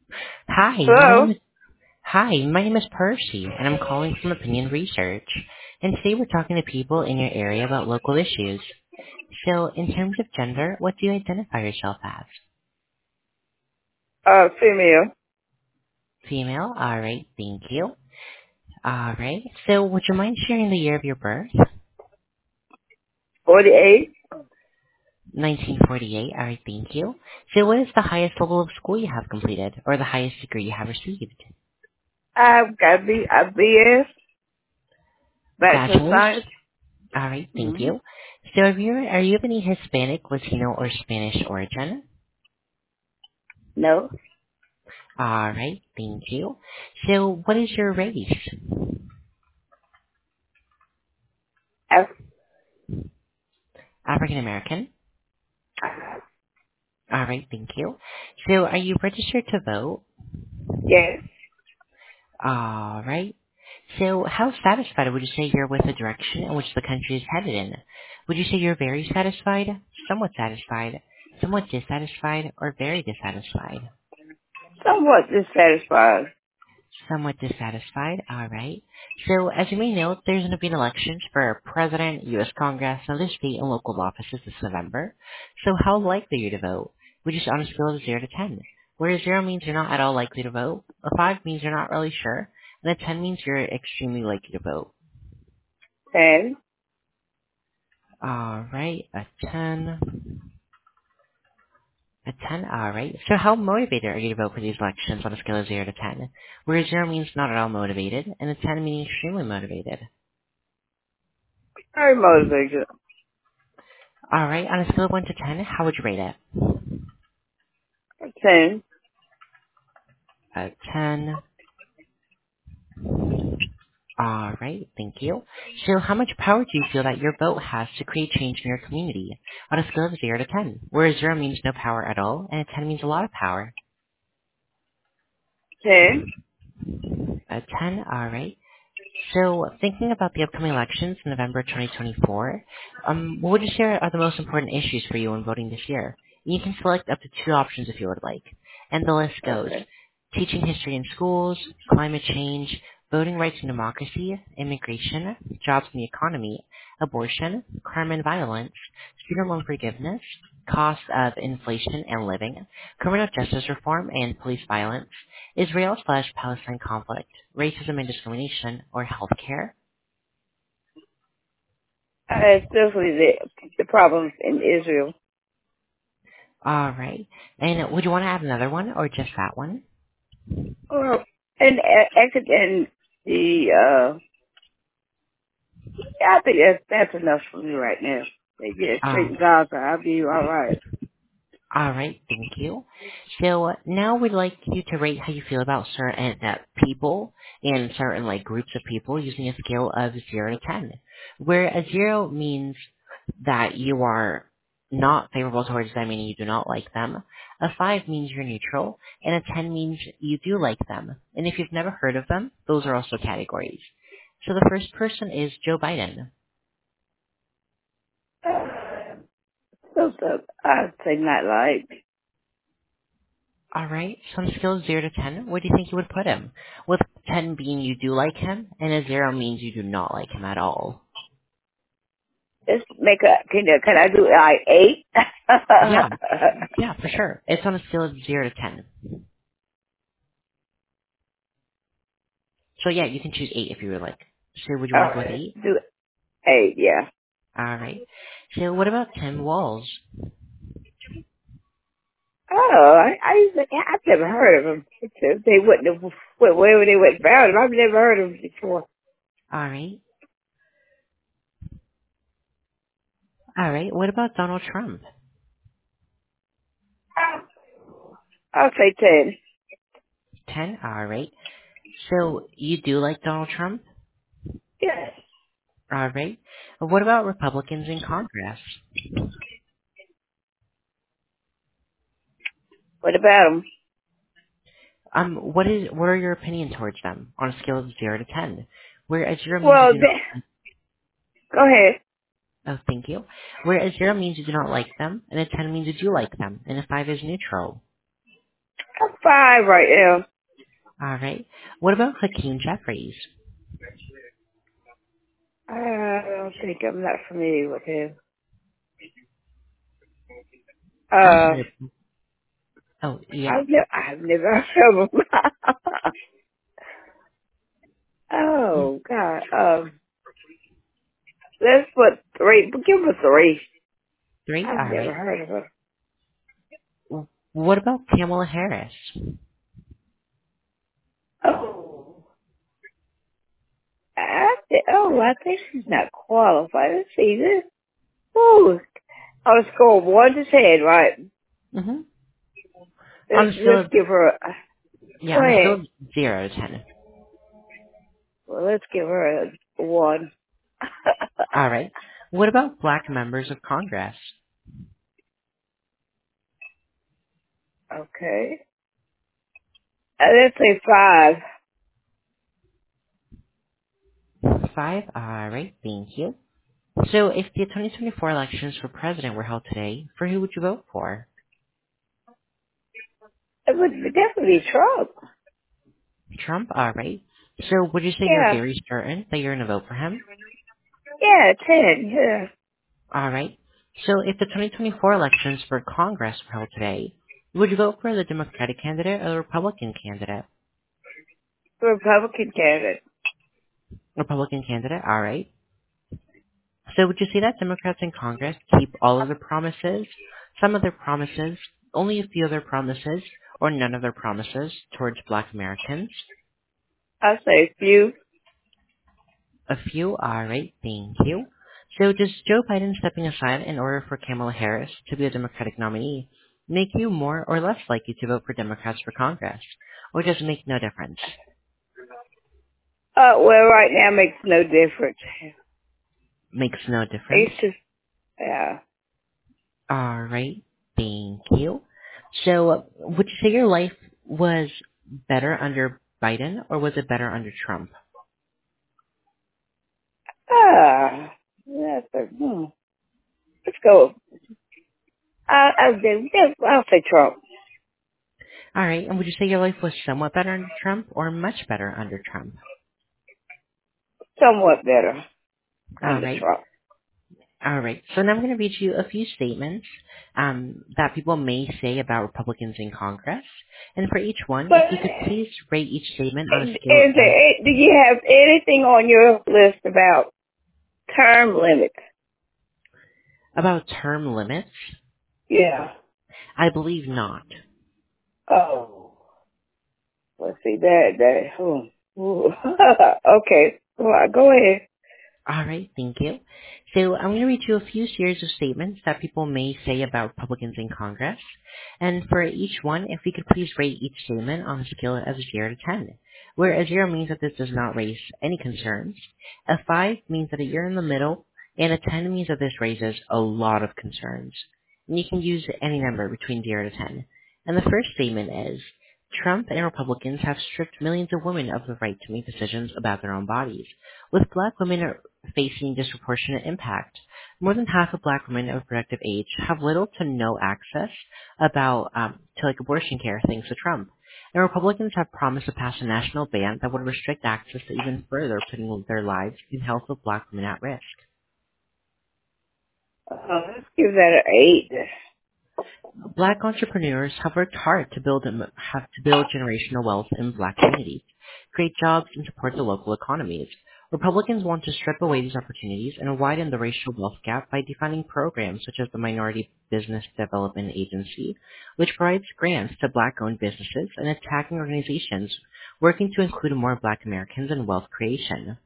Hi, Hello? my name is Percy, and I'm calling from Opinion Research. And today we're talking to people in your area about local issues. So, in terms of gender, what do you identify yourself as? Female. Female? Alright, thank you. Alright, so would you mind sharing the year of your birth? 48. 1948, alright, thank you. So what is the highest level of school you have completed, or the highest degree you have received? I've got a BS, Bachelor of Bachelor's? Science. Alright, thank hmm you. So are you of any Hispanic, Latino, or Spanish origin? No. All right, thank you. So, what is your race? F- African American. All right, thank you. So, are you registered to vote? yes. All right. So, how satisfied would you say you're with the direction in which the country is headed in? Would you say you're very satisfied, somewhat dissatisfied, or very dissatisfied? Somewhat dissatisfied. Somewhat dissatisfied. All right. So, as you may know, there's going to be elections for President, U.S. Congress, and other state and local offices this November. So, how likely are you to vote? Would you say on a scale of 0 to 10? Where 0 means you're not at all likely to vote, a 5 means you're not really sure, and a 10 means you're extremely likely to vote. 10. All right, a 10. A 10, all right. So, how motivated are you to vote for these elections on a scale of 0 to 10? Where 0 means not at all motivated, and a 10 meaning extremely motivated. Very motivated. All right, on a scale of 1 to 10, how would you rate it? 10. A 10. All right, thank you. So how much power do you feel that your vote has to create change in your community? On a scale of 0 to 10, where 0 means no power at all, and a 10 means a lot of power. 10. A 10, all right. So thinking about the upcoming elections in November 2024, what would you say are the most important issues for you when voting this year? You can select up to 2 options if you would like. And the list goes: Okay. teaching history in schools, climate change, voting rights and democracy, immigration, jobs and the economy, abortion, crime and violence, student loan forgiveness, cost of inflation and living, criminal justice reform and police violence, Israel/Palestine conflict, racism and discrimination, or healthcare. Especially the problems in Israel. All right. And would you want to add another one or just that one? Well, and, and the, I think that's enough for me right now. They get straight Uh, in Gaza. I'll be alright. all right. Thank you. So now we'd like you to rate how you feel about certain people and certain groups of people using a scale of 0 to 10, where a 0 means that you are not favorable towards them, meaning you do not like them. A 5 means you're neutral, and a 10 means you do like them. And if you've never heard of them, those are also categories. So the first person is Joe Biden. So I'd say not like. All right, so on a scale of 0 to 10, where do you think you would put him? With 10 being you do like him, and a 0 means you do not like him at all. Let's make can I do like 8? Yeah, yeah, for sure. It's on a scale of 0 to 10. So yeah, you can choose 8 if you would like. So would you want to go with Alright, 8? do 8, yeah. All right. So what about Tim Walls? Oh, I've never heard of them. They wouldn't have, wherever they went found them, I've never heard of them before. All right. All right. What about Donald Trump? I'll say 10. 10. All right. So you do like Donald Trump? Yes. All right. What about Republicans in Congress? What about them? What are your opinion towards them on a scale of 0 to 10? Where a 0 means you Well, do not. go ahead. Oh, thank you. Where a 0 means you do not like them, and a 10 means you do like them, and a 5 is neutral. I'm fine right now. All right. What about Hakeem Jeffries? I don't think I'm not familiar with him. I'm sorry. Oh, yeah. I've never heard of him. Oh God. Let's put three. Give him a three. Three? I've All never right. heard of her. What about Kamala Harris? Oh, I think she's not qualified. Let's see this. Oh, I'll score 1 to 10, right? Mm-hmm. On Let's a scale of, give her a, yeah, go on a scale ahead. of 0 to 10. Well, let's give her a 1. All right. What about black members of Congress? Okay. Let's say 5. 5? All right. Thank you. So if the 2024 elections for president were held today, for who would you vote for? It would definitely be Trump. Trump? All right. So would you say you're Yeah. very certain that you're going to vote for him? Yeah, 10. Yeah. All right. So if the 2024 elections for Congress were held today, would you vote for the Democratic candidate or the Republican candidate? Republican candidate. Republican candidate? All right. So would you say that Democrats in Congress keep all of their promises, some of their promises, only a few of their promises, or none of their promises towards black Americans? I say few. A few? Alright, thank you. So does Joe Biden stepping aside in order for Kamala Harris to be a Democratic nominee make you more or less likely to vote for Democrats for Congress? Or does it make no difference? Well, right now makes no difference. Makes no difference? It's just, yeah. Alright, thank you. So would you say your life was better under Biden or was it better under Trump? That's let's go. I'll say Trump. Alright, and would you say your life was somewhat better under Trump or much better under Trump? Somewhat better under Alright. Trump. All right. So now I'm going to read you a few statements that people may say about Republicans in Congress. And for each one, But if you could please rate each statement on a scale of do you have anything on your list about term limits? about term limits, Yeah. I believe not. Oh. Let's see that. Ooh. Okay. Well, go ahead. All right, thank you. So I'm going to read you a few series of statements that people may say about Republicans in Congress. And for each one, if we could please rate each statement on a scale of 0 to 10, where a 0 means that this does not raise any concerns, a 5 means that you're in the middle, and a 10 means that this raises a lot of concerns. And you can use any number between 0 to 10. And the first statement is, Trump and Republicans have stripped millions of women of the right to make decisions about their own bodies, with black women facing disproportionate impact. More than half of black women of reproductive age have little to no access to abortion care thanks to Trump. And Republicans have promised to pass a national ban that would restrict access to even further putting their lives and health of black women at risk. Let's give that an 8. Black entrepreneurs have worked hard to build generational wealth in black communities, create jobs, and support the local economies. Republicans want to strip away these opportunities and widen the racial wealth gap by defining programs such as the Minority Business Development Agency, which provides grants to black-owned businesses, and attacking organizations working to include more black Americans in wealth creation.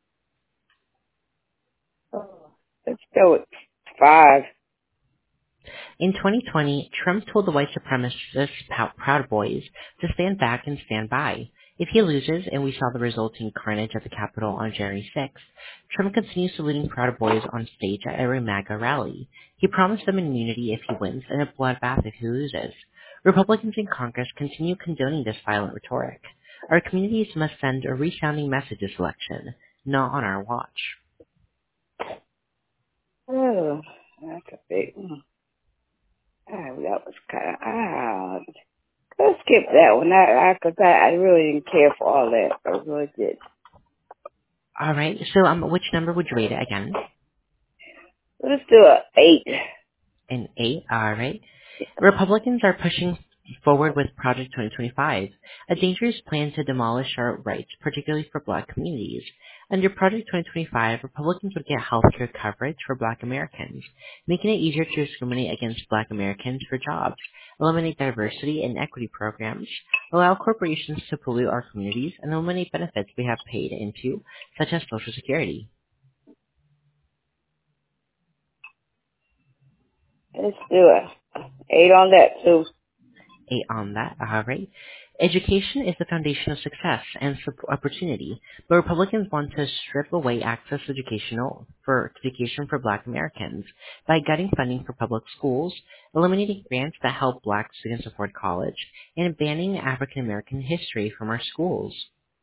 Let's go with 5. In 2020, Trump told the white supremacist Proud Boys to stand back and stand by. If he loses, and we saw the resulting carnage at the Capitol on January 6th, Trump continues saluting Proud Boys on stage at every MAGA rally. He promised them immunity if he wins and a bloodbath if he loses. Republicans in Congress continue condoning this violent rhetoric. Our communities must send a resounding message this election, not on our watch. Oh, that's a big one. That was kind of odd. Let's skip that one. I really didn't care for all that. I really did. All right. So which number would you rate it again? Let's do a 8. An 8. All right. Republicans are pushing forward with Project 2025, a dangerous plan to demolish our rights, particularly for Black communities. Under Project 2025, Republicans would get health care coverage for Black Americans, making it easier to discriminate against Black Americans for jobs, eliminate diversity and equity programs, allow corporations to pollute our communities, and eliminate benefits we have paid into, such as Social Security. Let's do a 8 on that too. 8 on that. All right. Education is the foundation of success and opportunity, but Republicans want to strip away access to education for Black Americans by cutting funding for public schools, eliminating grants that help Black students afford college, and banning African American history from our schools.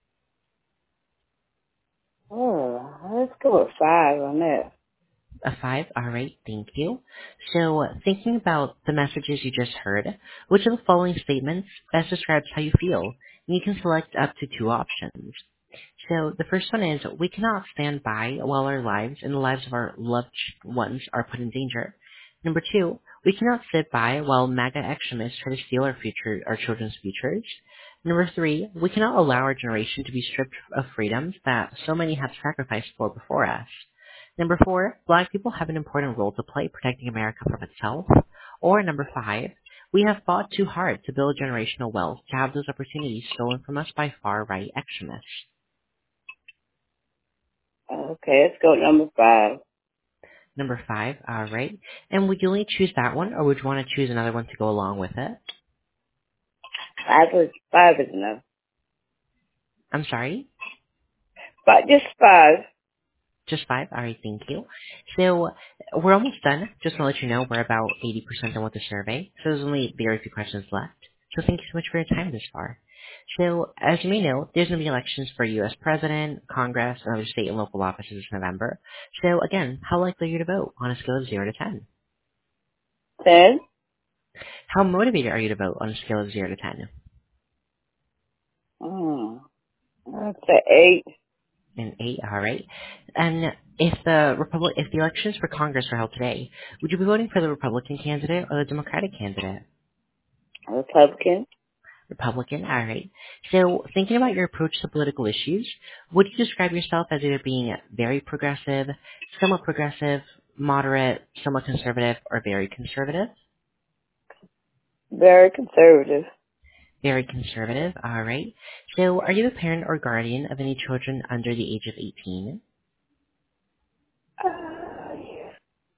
Oh, let's go with 5 on that. A 5? All right, thank you. So, thinking about the messages you just heard, which of the following statements best describes how you feel? And you can select up to 2 options. So, the first one is, we cannot stand by while our lives and the lives of our loved ones are put in danger. Number 2, we cannot sit by while MAGA extremists try to steal our children's futures. Number 3, we cannot allow our generation to be stripped of freedoms that so many have sacrificed for before us. Number 4, Black people have an important role to play protecting America from itself. Or number 5, we have fought too hard to build generational wealth to have those opportunities stolen from us by far-right extremists. Okay, let's go number 5. Number 5, all right. And would you only choose that one, or would you want to choose another one to go along with it? 5 is enough. I'm sorry? But just 5. Just 5? All right, thank you. So we're almost done. Just to let you know, we're about 80% done with the survey, so there's only very few questions left. So thank you so much for your time this far. So, as you may know, there's going to be elections for U.S. President, Congress, and other state and local offices this November. So, again, how likely are you to vote on a scale of 0 to 10? 10? How motivated are you to vote on a scale of 0 to 10? That's an 8. An 8, all right. And if the elections for Congress were held today, would you be voting for the Republican candidate or the Democratic candidate? Republican. Republican, all right. So, thinking about your approach to political issues, would you describe yourself as either being very progressive, somewhat progressive, moderate, somewhat conservative, or very conservative? Very conservative. Very conservative, all right. So, are you the parent or guardian of any children under the age of 18? Yes.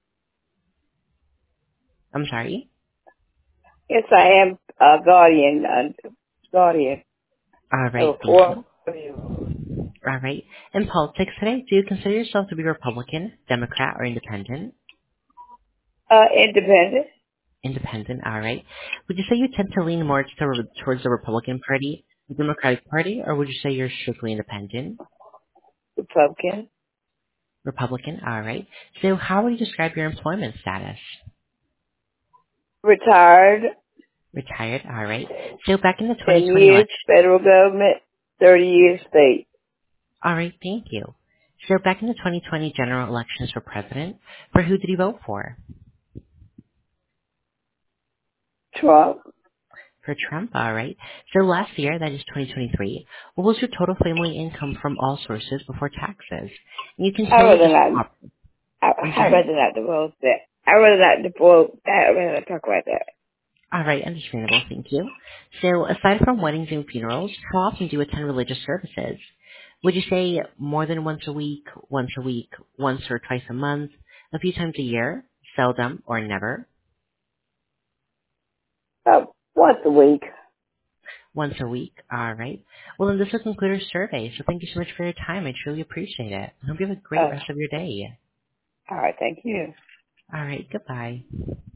I'm sorry? Yes, I am a guardian. Guardian. All right, Oh, thank 4. you. All right. In politics today, do you consider yourself to be Republican, Democrat, or Independent? Independent. Independent, all right. Would you say you tend to lean more towards the Republican Party, the Democratic Party, or would you say you're strictly independent? Republican. Republican, all right. So how would you describe your employment status? Retired. Retired, all right. So back in the 10 2020 years election, federal government. 30 years state. all right, thank you. So back in the 2020 general elections for president, for who did you vote for? Trump. For Trump, all right. So last year, that is 2023, what was your total family income from all sources before taxes? And you can I tell me rather just, not. I'm I sorry? rather not divulge that. I rather not divulge that. I rather not talk about that. All right, understandable, thank you. So aside from weddings and funerals, how often do you attend religious services? Would you say more than once a week, once or twice a month, a few times a year, seldom, or never? Once a week. Once a week, all right. Well, then this will conclude our survey, so thank you so much for your time. I truly appreciate it. I hope you have a great rest of your day. All right. Thank you. All right, goodbye.